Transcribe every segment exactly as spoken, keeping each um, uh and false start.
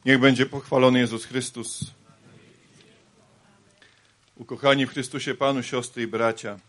Niech będzie pochwalony Jezus Chrystus. Ukochani w Chrystusie Panu, siostry i bracia.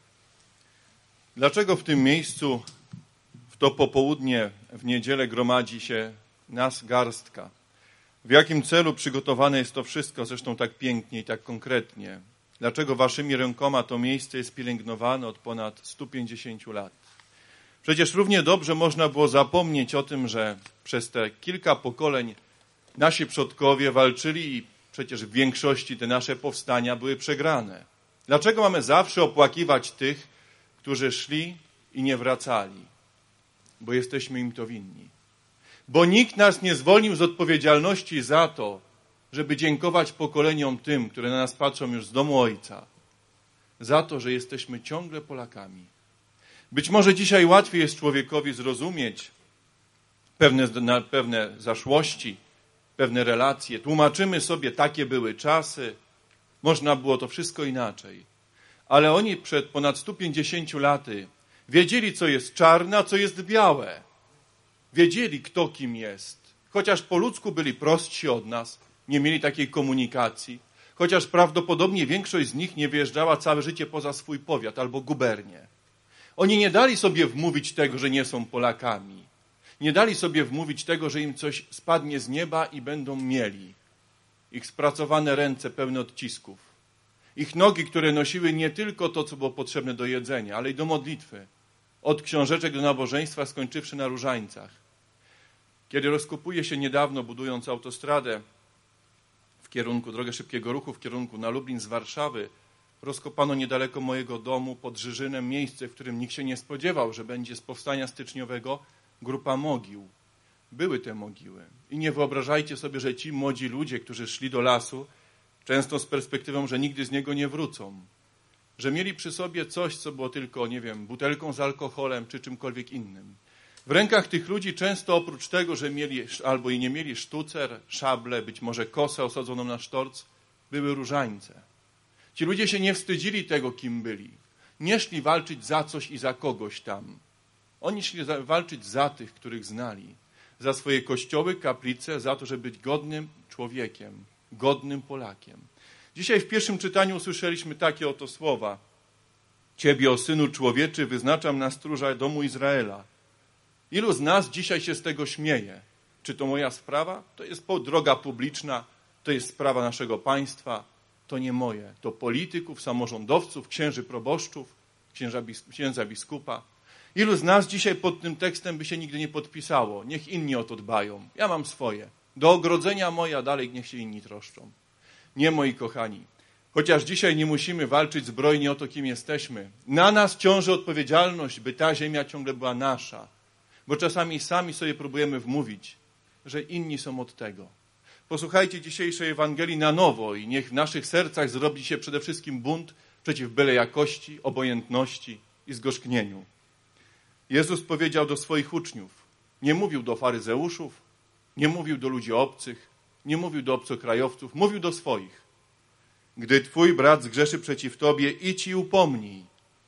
Dlaczego w tym miejscu, w to popołudnie, w niedzielę gromadzi się nas garstka? W jakim celu przygotowane jest to wszystko, zresztą tak pięknie i tak konkretnie? Dlaczego waszymi rękoma to miejsce jest pielęgnowane od ponad stu pięćdziesięciu lat? Przecież równie dobrze można było zapomnieć o tym, że przez te kilka pokoleń nasi przodkowie walczyli i przecież w większości te nasze powstania były przegrane. Dlaczego mamy zawsze opłakiwać tych, którzy szli i nie wracali? Bo jesteśmy im to winni. Bo nikt nas nie zwolnił z odpowiedzialności za to, żeby dziękować pokoleniom tym, które na nas patrzą już z domu Ojca, za to, że jesteśmy ciągle Polakami. Być może dzisiaj łatwiej jest człowiekowi zrozumieć pewne, pewne zaszłości, pewne relacje. Tłumaczymy sobie, takie były czasy, można było to wszystko inaczej. Ale oni przed ponad stu pięćdziesięciu laty wiedzieli, co jest czarne, a co jest białe. Wiedzieli, kto kim jest. Chociaż po ludzku byli prostsi od nas, nie mieli takiej komunikacji, chociaż prawdopodobnie większość z nich nie wyjeżdżała całe życie poza swój powiat albo gubernię. Oni nie dali sobie wmówić tego, że nie są Polakami. Nie dali sobie wmówić tego, że im coś spadnie z nieba i będą mieli. Ich spracowane ręce pełne odcisków. Ich nogi, które nosiły nie tylko to, co było potrzebne do jedzenia, ale i do modlitwy. Od książeczek do nabożeństwa, skończywszy na różańcach. Kiedy rozkopuje się niedawno, budując autostradę w kierunku, drogę szybkiego ruchu w kierunku na Lublin z Warszawy, rozkopano niedaleko mojego domu pod Żyżynem miejsce, w którym nikt się nie spodziewał, że będzie z powstania styczniowego grupa mogił. Były te mogiły. I nie wyobrażajcie sobie, że ci młodzi ludzie, którzy szli do lasu, często z perspektywą, że nigdy z niego nie wrócą, że mieli przy sobie coś, co było tylko, nie wiem, butelką z alkoholem czy czymkolwiek innym. W rękach tych ludzi często oprócz tego, że mieli albo i nie mieli sztucer, szable, być może kosę osadzoną na sztorc, były różańce. Ci ludzie się nie wstydzili tego, kim byli. Nie szli walczyć za coś i za kogoś tam. Oni szli walczyć za tych, których znali. Za swoje kościoły, kaplice, za to, żeby być godnym człowiekiem, godnym Polakiem. Dzisiaj w pierwszym czytaniu usłyszeliśmy takie oto słowa. Ciebie, o Synu Człowieczy, wyznaczam na stróża domu Izraela. Ilu z nas dzisiaj się z tego śmieje? Czy to moja sprawa? To jest droga publiczna, to jest sprawa naszego państwa. To nie moje. To polityków, samorządowców, księży proboszczów, księża, księdza biskupa. Ilu z nas dzisiaj pod tym tekstem by się nigdy nie podpisało? Niech inni o to dbają. Ja mam swoje. Do ogrodzenia moja, dalej niech się inni troszczą. Nie, moi kochani. Chociaż dzisiaj nie musimy walczyć zbrojnie o to, kim jesteśmy. Na nas ciąży odpowiedzialność, by ta ziemia ciągle była nasza. Bo czasami sami sobie próbujemy wmówić, że inni są od tego. Posłuchajcie dzisiejszej Ewangelii na nowo i niech w naszych sercach zrobi się przede wszystkim bunt przeciw byle jakości, obojętności i zgorzknieniu. Jezus powiedział do swoich uczniów, nie mówił do faryzeuszów, nie mówił do ludzi obcych, nie mówił do obcokrajowców, mówił do swoich. Gdy twój brat zgrzeszy przeciw tobie, idź i upomnij.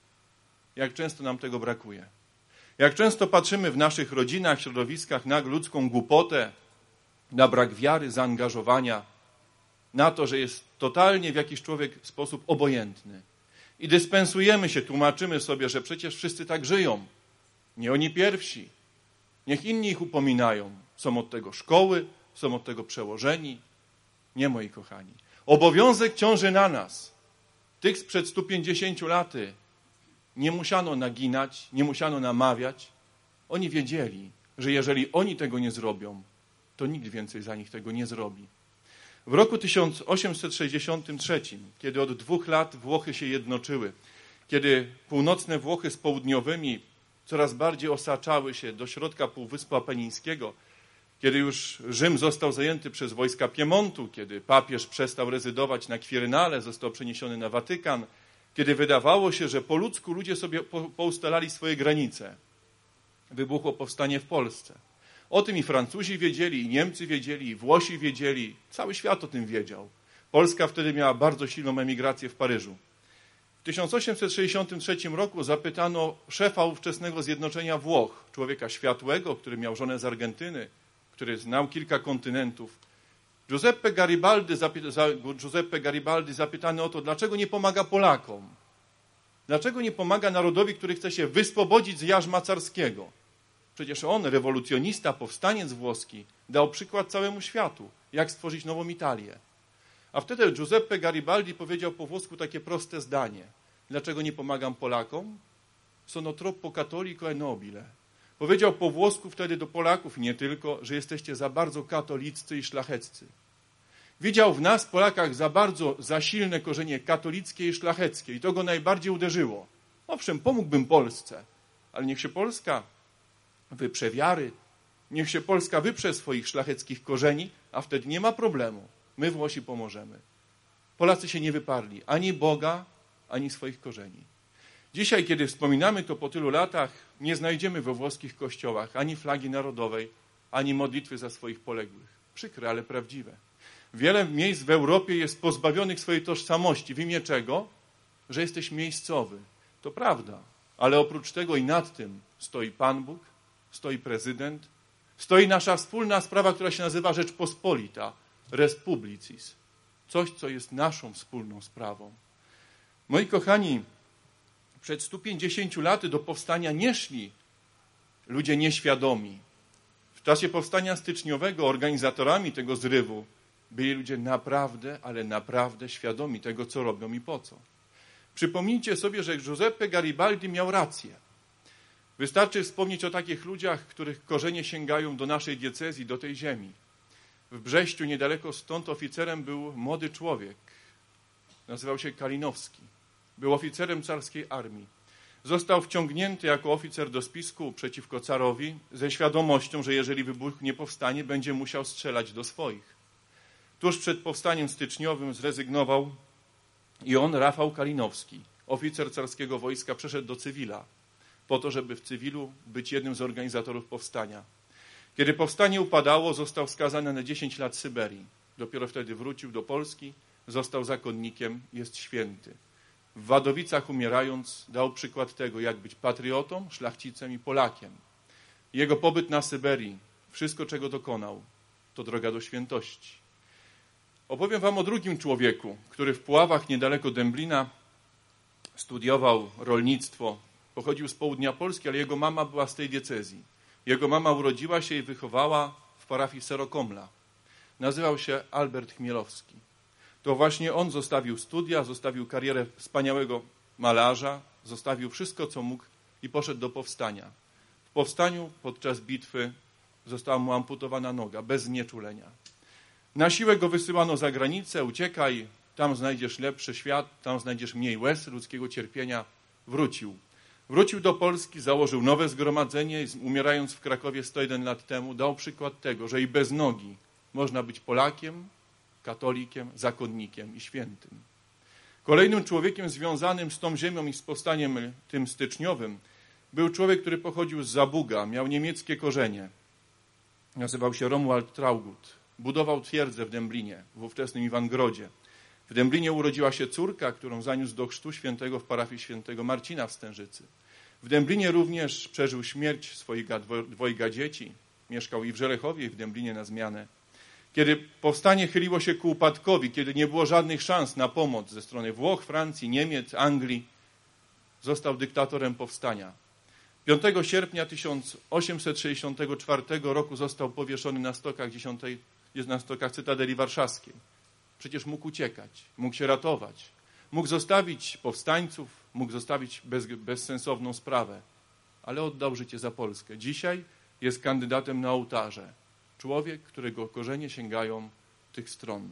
Jak często nam tego brakuje. Jak często patrzymy w naszych rodzinach, środowiskach na ludzką głupotę, na brak wiary, zaangażowania, na to, że jest totalnie w jakiś człowiek sposób obojętny. I dyspensujemy się, tłumaczymy sobie, że przecież wszyscy tak żyją. Nie oni pierwsi. Niech inni ich upominają. Są od tego szkoły, są od tego przełożeni. Nie, moi kochani. Obowiązek ciąży na nas. Tych sprzed stu pięćdziesięciu laty nie musiano naginać, nie musiano namawiać. Oni wiedzieli, że jeżeli oni tego nie zrobią, to nikt więcej za nich tego nie zrobi. W roku tysiąc osiemset sześćdziesiątym trzecim, kiedy od dwóch lat Włochy się jednoczyły, kiedy północne Włochy z południowymi coraz bardziej osaczały się do środka Półwyspu Apenińskiego, kiedy już Rzym został zajęty przez wojska Piemontu, kiedy papież przestał rezydować na Kwirynale, został przeniesiony na Watykan, kiedy wydawało się, że po ludzku ludzie sobie poustalali swoje granice, wybuchło powstanie w Polsce. O tym i Francuzi wiedzieli, i Niemcy wiedzieli, i Włosi wiedzieli. Cały świat o tym wiedział. Polska wtedy miała bardzo silną emigrację w Paryżu. W tysiąc osiemset sześćdziesiątym trzecim roku zapytano szefa ówczesnego Zjednoczenia Włoch, człowieka światłego, który miał żonę z Argentyny, który znał kilka kontynentów, Giuseppe Garibaldi, Giuseppe Garibaldi zapytany o to, dlaczego nie pomaga Polakom? Dlaczego nie pomaga narodowi, który chce się wyswobodzić z jarzma carskiego? Przecież on, rewolucjonista, powstaniec włoski, dał przykład całemu światu, jak stworzyć nową Italię. A wtedy Giuseppe Garibaldi powiedział po włosku takie proste zdanie. Dlaczego nie pomagam Polakom? Sono troppo cattolico e nobile. Powiedział po włosku wtedy do Polaków, nie tylko, że jesteście za bardzo katoliccy i szlacheccy. Widział w nas, Polakach, za bardzo, za silne korzenie katolickie i szlacheckie i to go najbardziej uderzyło. Owszem, pomógłbym Polsce, ale niech się Polska wyprze wiary, niech się Polska wyprze swoich szlacheckich korzeni, a wtedy nie ma problemu. My, Włosi, pomożemy. Polacy się nie wyparli ani Boga, ani swoich korzeni. Dzisiaj, kiedy wspominamy to po tylu latach, nie znajdziemy we włoskich kościołach ani flagi narodowej, ani modlitwy za swoich poległych. Przykre, ale prawdziwe. Wiele miejsc w Europie jest pozbawionych swojej tożsamości. W imię czego? Że jesteś miejscowy. To prawda, ale oprócz tego i nad tym stoi Pan Bóg, stoi prezydent, stoi nasza wspólna sprawa, która się nazywa Rzeczpospolita, Res Publicis. Coś, co jest naszą wspólną sprawą. Moi kochani, przed stu pięćdziesięciu laty do powstania nie szli ludzie nieświadomi. W czasie powstania styczniowego organizatorami tego zrywu byli ludzie naprawdę, ale naprawdę świadomi tego, co robią i po co. Przypomnijcie sobie, że Giuseppe Garibaldi miał rację. Wystarczy wspomnieć o takich ludziach, których korzenie sięgają do naszej diecezji, do tej ziemi. W Brześciu, niedaleko stąd, oficerem był młody człowiek. Nazywał się Kalinowski. Był oficerem carskiej armii. Został wciągnięty jako oficer do spisku przeciwko carowi ze świadomością, że jeżeli wybuchnie powstanie, będzie musiał strzelać do swoich. Tuż przed powstaniem styczniowym zrezygnował i on, Rafał Kalinowski, oficer carskiego wojska, przeszedł do cywila, po to, żeby w cywilu być jednym z organizatorów powstania. Kiedy powstanie upadało, został skazany na dziesięć lat Syberii. Dopiero wtedy wrócił do Polski, został zakonnikiem, jest święty. W Wadowicach umierając dał przykład tego, jak być patriotą, szlachcicem i Polakiem. Jego pobyt na Syberii, wszystko czego dokonał, to droga do świętości. Opowiem wam o drugim człowieku, który w Puławach niedaleko Dęblina studiował rolnictwo. Pochodził z południa Polski, ale jego mama była z tej diecezji. Jego mama urodziła się i wychowała w parafii Serokomla. Nazywał się Albert Chmielowski. To właśnie on zostawił studia, zostawił karierę wspaniałego malarza, zostawił wszystko, co mógł i poszedł do powstania. W powstaniu podczas bitwy została mu amputowana noga, bez znieczulenia. Na siłę go wysyłano za granicę, uciekaj, tam znajdziesz lepszy świat, tam znajdziesz mniej łez, ludzkiego cierpienia. Wrócił. Wrócił do Polski, założył nowe zgromadzenie i umierając w Krakowie sto jeden lat temu dał przykład tego, że i bez nogi można być Polakiem, katolikiem, zakonnikiem i świętym. Kolejnym człowiekiem związanym z tą ziemią i z powstaniem tym styczniowym był człowiek, który pochodził z Zabuga, miał niemieckie korzenie. Nazywał się Romuald Traugott. Budował twierdzę w Dęblinie, w ówczesnym Iwangrodzie. W Dęblinie urodziła się córka, którą zaniósł do chrztu świętego w parafii świętego Marcina w Stężycy. W Dęblinie również przeżył śmierć swoich dwojga dzieci. Mieszkał i w Żelechowie, i w Dęblinie na zmianę. Kiedy powstanie chyliło się ku upadkowi, kiedy nie było żadnych szans na pomoc ze strony Włoch, Francji, Niemiec, Anglii, został dyktatorem powstania. piątego sierpnia tysiąc osiemset sześćdziesiątego czwartego roku został powieszony na stokach, dziesiątej, na stokach Cytadeli Warszawskiej. Przecież mógł uciekać, mógł się ratować, mógł zostawić powstańców, mógł zostawić bez, bezsensowną sprawę, ale oddał życie za Polskę. Dzisiaj jest kandydatem na ołtarze. Człowiek, którego korzenie sięgają tych stron.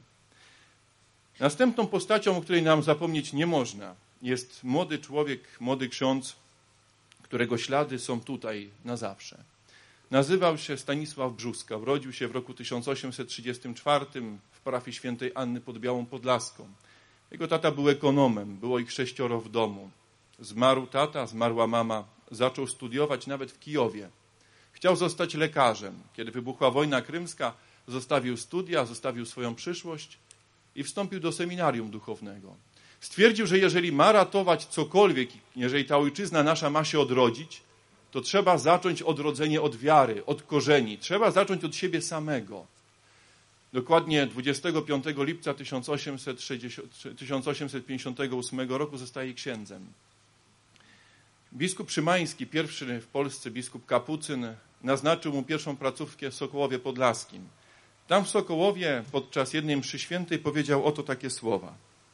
Następną postacią, o której nam zapomnieć nie można, jest młody człowiek, młody ksiądz, którego ślady są tutaj na zawsze. Nazywał się Stanisław Brzóska. Urodził się w roku tysiąc osiemset trzydziestym czwartym w parafii świętej Anny pod Białą Podlaską. Jego tata był ekonomem, było ich sześcioro w domu. Zmarł tata, zmarła mama, zaczął studiować nawet w Kijowie. Chciał zostać lekarzem. Kiedy wybuchła wojna krymska, zostawił studia, zostawił swoją przyszłość i wstąpił do seminarium duchownego. Stwierdził, że jeżeli ma ratować cokolwiek, jeżeli ta ojczyzna nasza ma się odrodzić, to trzeba zacząć odrodzenie od wiary, od korzeni. Trzeba zacząć od siebie samego. Dokładnie dwudziestego piątego lipca tysiąc osiemset pięćdziesiątego ósmego roku zostaje księdzem. Biskup Szymański, pierwszy w Polsce biskup kapucyn, naznaczył mu pierwszą placówkę w Sokołowie Podlaskim. Tam w Sokołowie podczas jednej mszy świętej powiedział oto takie słowa.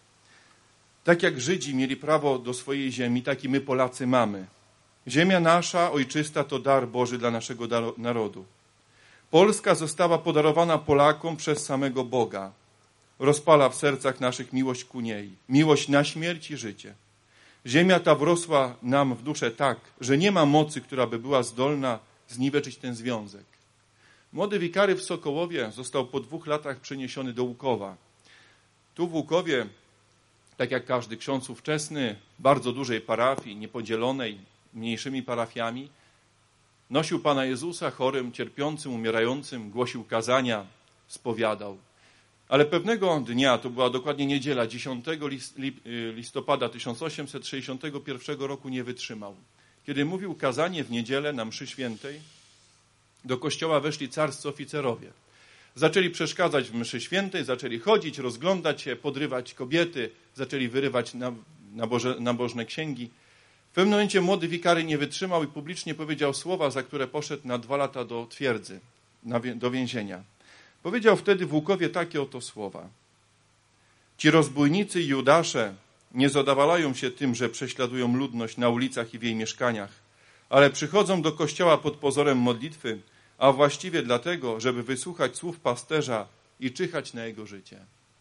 Tak jak Żydzi mieli prawo do swojej ziemi, tak i my Polacy mamy. Ziemia nasza, ojczysta, to dar Boży dla naszego narodu. Polska została podarowana Polakom przez samego Boga. Rozpala w sercach naszych miłość ku niej, miłość na śmierć i życie. Ziemia ta wrosła nam w duszę tak, że nie ma mocy, która by była zdolna zniweczyć ten związek. Młody wikary w Sokołowie został po dwóch latach przeniesiony do Łukowa. Tu w Łukowie, tak jak każdy ksiądz ówczesny, bardzo dużej parafii, niepodzielonej mniejszymi parafiami, nosił Pana Jezusa chorym, cierpiącym, umierającym, głosił kazania, spowiadał. Ale pewnego dnia, to była dokładnie niedziela, dziesiątego listopada tysiąc osiemset sześćdziesiątego pierwszego roku nie wytrzymał. Kiedy mówił kazanie w niedzielę na mszy świętej, do kościoła weszli carscy oficerowie. Zaczęli przeszkadzać w mszy świętej, zaczęli chodzić, rozglądać się, podrywać kobiety, zaczęli wyrywać nabożne księgi. W pewnym momencie młody wikary nie wytrzymał i publicznie powiedział słowa, za które poszedł na dwa lata do twierdzy, do więzienia. Powiedział wtedy w Łukowie takie oto słowa. Ci rozbójnicy i judasze nie zadowalają się tym, że prześladują ludność na ulicach i w jej mieszkaniach, ale przychodzą do kościoła pod pozorem modlitwy, a właściwie dlatego, żeby wysłuchać słów pasterza i czyhać na jego życie.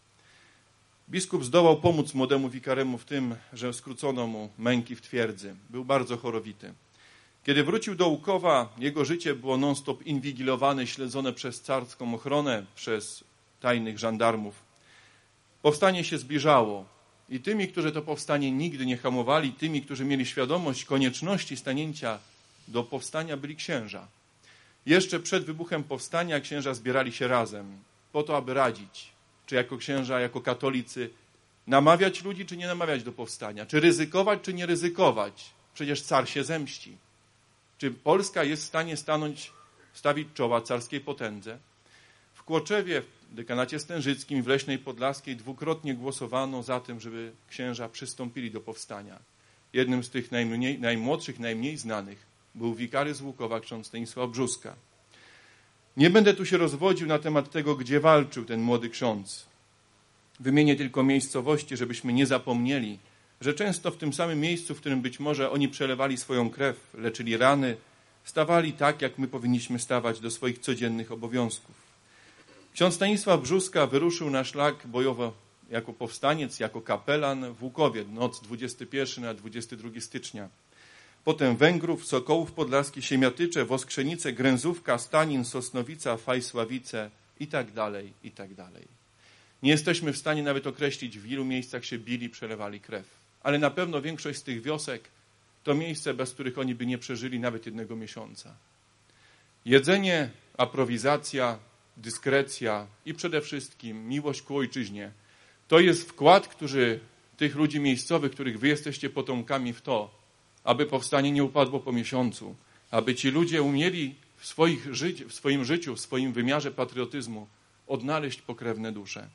Biskup zdołał pomóc młodemu wikaremu w tym, że skrócono mu męki w twierdzy. Był bardzo chorowity. Kiedy wrócił do Łukowa, jego życie było non-stop inwigilowane, śledzone przez carską ochronę, przez tajnych żandarmów. Powstanie się zbliżało i tymi, którzy to powstanie nigdy nie hamowali, tymi, którzy mieli świadomość konieczności stanięcia do powstania, byli księża. Jeszcze przed wybuchem powstania księża zbierali się razem po to, aby radzić, czy jako księża, jako katolicy namawiać ludzi, czy nie namawiać do powstania, czy ryzykować, czy nie ryzykować. Przecież car się zemści. Czy Polska jest w stanie stanąć, stawić czoła carskiej potędze? W Kłoczewie, w dekanacie stężyckim, w Leśnej Podlaskiej dwukrotnie głosowano za tym, żeby księża przystąpili do powstania. Jednym z tych najmniej, najmłodszych, najmniej znanych był wikary z Łukowa, ksiądz Stanisław Brzóska. Nie będę tu się rozwodził na temat tego, gdzie walczył ten młody ksiądz. Wymienię tylko miejscowości, żebyśmy nie zapomnieli, że często w tym samym miejscu, w którym być może oni przelewali swoją krew, leczyli rany, stawali tak, jak my powinniśmy stawać do swoich codziennych obowiązków. Ksiądz Stanisław Brzóska wyruszył na szlak bojowo jako powstaniec, jako kapelan w Łukowie, noc dwudziestego pierwszego na dwudziestego drugiego stycznia. Potem Węgrów, Sokołów Podlaski, Siemiatycze, Woskrzenice, Gręzówka, Stanin, Sosnowica, Fajsławice i tak dalej, i tak dalej. Nie jesteśmy w stanie nawet określić, w ilu miejscach się bili, przelewali krew. Ale na pewno większość z tych wiosek to miejsce, bez których oni by nie przeżyli nawet jednego miesiąca. Jedzenie, aprowizacja, dyskrecja i przede wszystkim miłość ku ojczyźnie. To jest wkład, który tych ludzi miejscowych, których wy jesteście potomkami, w to, aby powstanie nie upadło po miesiącu, aby ci ludzie umieli w, swoich ży- w swoim życiu, w swoim wymiarze patriotyzmu odnaleźć pokrewne dusze.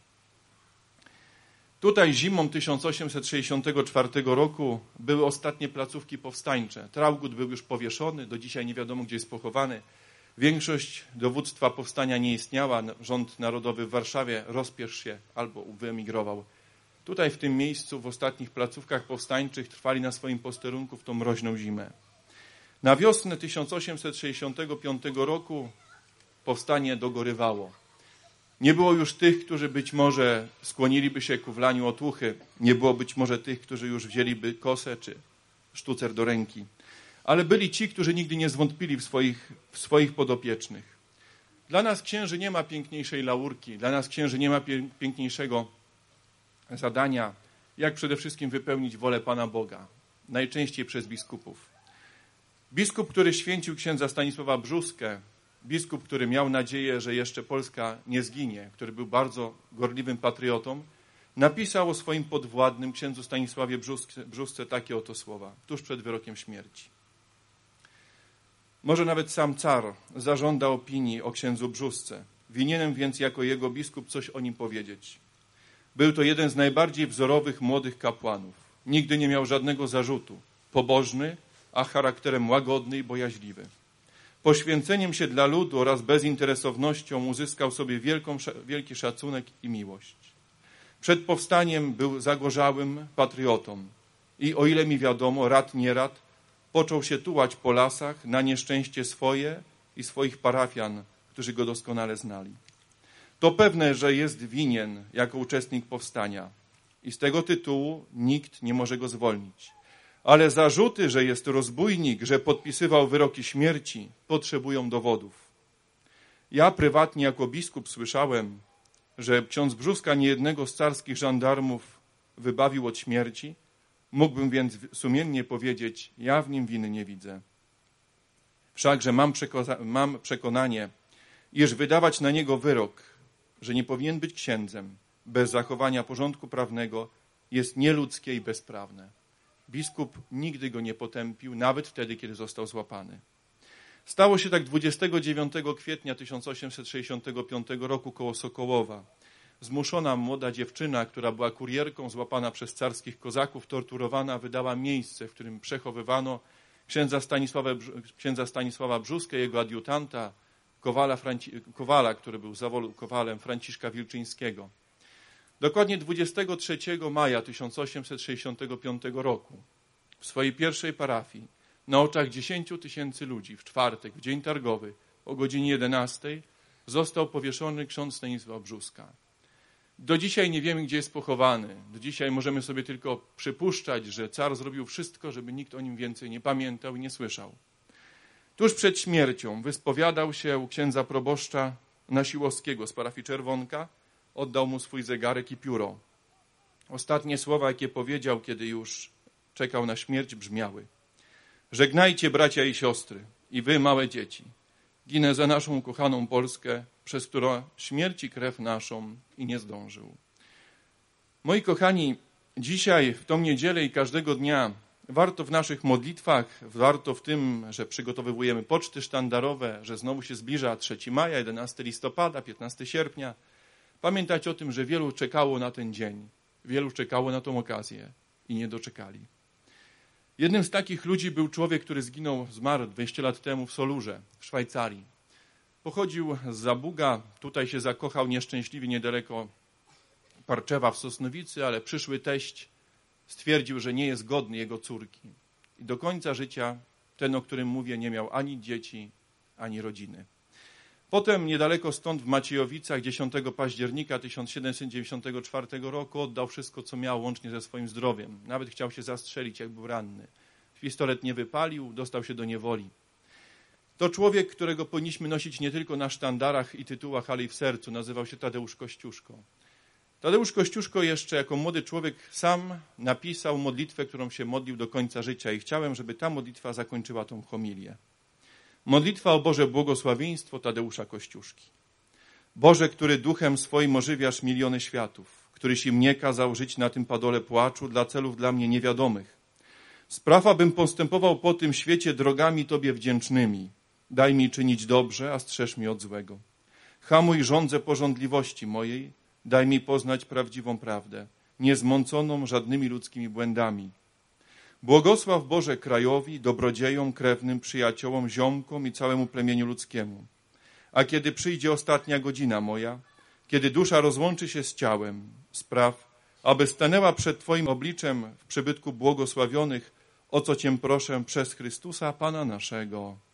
Tutaj zimą tysiąc osiemset sześćdziesiątego czwartego roku były ostatnie placówki powstańcze. Traugud był już powieszony, do dzisiaj nie wiadomo, gdzie jest pochowany. Większość dowództwa powstania nie istniała. Rząd Narodowy w Warszawie rozpiesz się albo wyemigrował. Tutaj w tym miejscu, w ostatnich placówkach powstańczych trwali na swoim posterunku w tą mroźną zimę. Na wiosnę tysiąc osiemset sześćdziesiątego piątego roku powstanie dogorywało. Nie było już tych, którzy być może skłoniliby się ku wlaniu otuchy. Nie było być może tych, którzy już wzięliby kosę czy sztucer do ręki. Ale byli ci, którzy nigdy nie zwątpili w swoich, w swoich podopiecznych. Dla nas księży nie ma piękniejszej laurki, dla nas księży nie ma piękniejszego zadania, jak przede wszystkim wypełnić wolę Pana Boga, najczęściej przez biskupów. Biskup, który święcił księdza Stanisława Brzóskę, biskup, który miał nadzieję, że jeszcze Polska nie zginie, który był bardzo gorliwym patriotą, napisał o swoim podwładnym, księdzu Stanisławie Brzósce, Brzósce takie oto słowa, tuż przed wyrokiem śmierci. Może nawet sam car zażąda opinii o księdzu Brzósce. winienem więc jako jego biskup coś o nim powiedzieć. Był to jeden z najbardziej wzorowych młodych kapłanów. Nigdy nie miał żadnego zarzutu. Pobożny, a charakterem łagodny i bojaźliwy. Poświęceniem się dla ludu oraz bezinteresownością uzyskał sobie wielką, wielki szacunek i miłość. Przed powstaniem był zagorzałym patriotą i o ile mi wiadomo, rad nie rad, począł się tułać po lasach na nieszczęście swoje i swoich parafian, którzy go doskonale znali. To pewne, że jest winien jako uczestnik powstania i z tego tytułu nikt nie może go zwolnić. Ale zarzuty, że jest rozbójnik, że podpisywał wyroki śmierci, potrzebują dowodów. Ja prywatnie jako biskup słyszałem, że ksiądz Brzóska niejednego z carskich żandarmów wybawił od śmierci. Mógłbym więc sumiennie powiedzieć, ja w nim winy nie widzę. Wszakże mam, przeko- mam przekonanie, iż wydawać na niego wyrok, że nie powinien być księdzem bez zachowania porządku prawnego, jest nieludzkie i bezprawne. Biskup nigdy go nie potępił, nawet wtedy, kiedy został złapany. Stało się tak dwudziestego dziewiątego kwietnia tysiąc osiemset sześćdziesiątego piątego roku koło Sokołowa. Zmuszona młoda dziewczyna, która była kurierką, złapana przez carskich kozaków, torturowana, wydała miejsce, w którym przechowywano księdza Stanisława, księdza Stanisława Brzóskę, jego adiutanta, Kowala, Franci, Kowala, który był zawodu Kowalem, Franciszka Wilczyńskiego. Dokładnie dwudziestego trzeciego maja tysiąc osiemset sześćdziesiątego piątego roku w swojej pierwszej parafii na oczach dziesięciu tysięcy ludzi w czwartek, w dzień targowy o godzinie jedenastej został powieszony ksiądz Stanisław Brzóska. Do dzisiaj nie wiemy, gdzie jest pochowany. Do dzisiaj możemy sobie tylko przypuszczać, że car zrobił wszystko, żeby nikt o nim więcej nie pamiętał i nie słyszał. Tuż przed śmiercią wyspowiadał się u księdza proboszcza Nasiłowskiego z parafii Czerwonka, oddał mu swój zegarek i pióro. Ostatnie słowa, jakie powiedział, kiedy już czekał na śmierć, brzmiały: żegnajcie, bracia i siostry, i wy, małe dzieci. Ginę za naszą ukochaną Polskę, przez którą śmierci krew naszą i nie zdążył. Moi kochani, dzisiaj, w tą niedzielę i każdego dnia warto w naszych modlitwach, warto w tym, że przygotowujemy poczty sztandarowe, że znowu się zbliża trzeciego maja, jedenastego listopada, piętnastego sierpnia, pamiętać o tym, że wielu czekało na ten dzień, wielu czekało na tą okazję i nie doczekali. Jednym z takich ludzi był człowiek, który zginął, zmarł dwieście lat temu w Solurze, w Szwajcarii. Pochodził z Zabuga, tutaj się zakochał nieszczęśliwie niedaleko Parczewa w Sosnowicy, ale przyszły teść stwierdził, że nie jest godny jego córki. I do końca życia ten, o którym mówię, nie miał ani dzieci, ani rodziny. Potem niedaleko stąd w Maciejowicach dziesiątego października tysiąc siedemset dziewięćdziesiątego czwartego roku oddał wszystko, co miał, łącznie ze swoim zdrowiem. Nawet chciał się zastrzelić, jak był ranny. Pistolet nie wypalił, dostał się do niewoli. To człowiek, którego powinniśmy nosić nie tylko na sztandarach i tytułach, ale i w sercu. Nazywał się Tadeusz Kościuszko. Tadeusz Kościuszko jeszcze jako młody człowiek sam napisał modlitwę, którą się modlił do końca życia i chciałem, żeby ta modlitwa zakończyła tą homilię. Modlitwa o Boże błogosławieństwo Tadeusza Kościuszki. Boże, który duchem swoim ożywiasz miliony światów, któryś i mnie kazał żyć na tym padole płaczu dla celów dla mnie niewiadomych. Spraw, abym postępował po tym świecie drogami Tobie wdzięcznymi. Daj mi czynić dobrze, a strzeż mi od złego. Hamuj żądzę pożądliwości mojej, daj mi poznać prawdziwą prawdę, niezmąconą żadnymi ludzkimi błędami. Błogosław Boże krajowi, dobrodziejom, krewnym, przyjaciołom, ziomkom i całemu plemieniu ludzkiemu. A kiedy przyjdzie ostatnia godzina moja, kiedy dusza rozłączy się z ciałem, spraw, aby stanęła przed Twoim obliczem w przybytku błogosławionych, o co Cię proszę przez Chrystusa Pana naszego.